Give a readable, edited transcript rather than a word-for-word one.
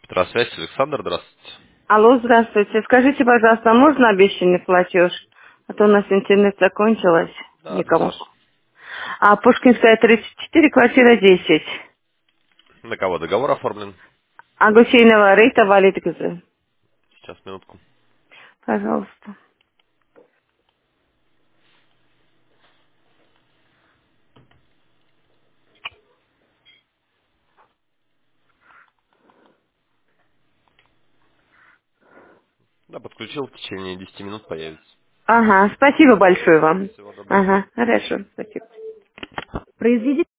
Здравствуйте, Александр, здравствуйте. Алло, здравствуйте. Скажите, пожалуйста, можно обещанный платеж? А то у нас интернет закончилось. Да, Никому. конечно. А Пушкинская, 34, квартира 10. На кого договор оформлен? А Гусейнова Рита Валидгазы. Сейчас, минутку. Пожалуйста. Да, подключил, в течение 10 минут появится. Ага, спасибо большое вам. Всего доброго. Ага, хорошо, спасибо. Произведите